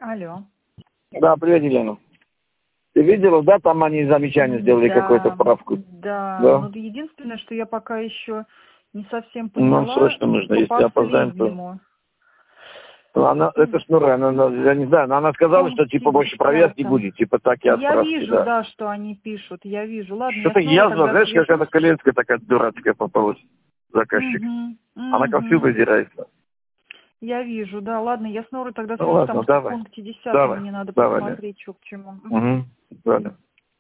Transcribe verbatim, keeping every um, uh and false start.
Алло. Да, привет, Елена. Ты видела, да, там они замечание сделали, Да, какую-то правку? да. Да. Но единственное, что я пока еще не совсем Нам поняла срочно нужно, по если опоздаем, то... последнему. Ну, Она, это шнура, она, она- я не знаю, но она сказала, что типа Пункте больше проверки десятом. будет, типа так и Я отправки, вижу, да. да, что они пишут, я вижу. Ладно, я Что-то снова язва, тогда знаешь, какая-то свяжусь. клиентская такая дурацкая попалась, заказчик. Угу, Она ко всю угу. выдирается. Я вижу, да, ладно, я снова тогда Ну свяжусь, ладно, потому что в давай, пункте десятом давай, мне надо давай, Лен. посмотреть, что к чему. Мгм. Угу, ладно.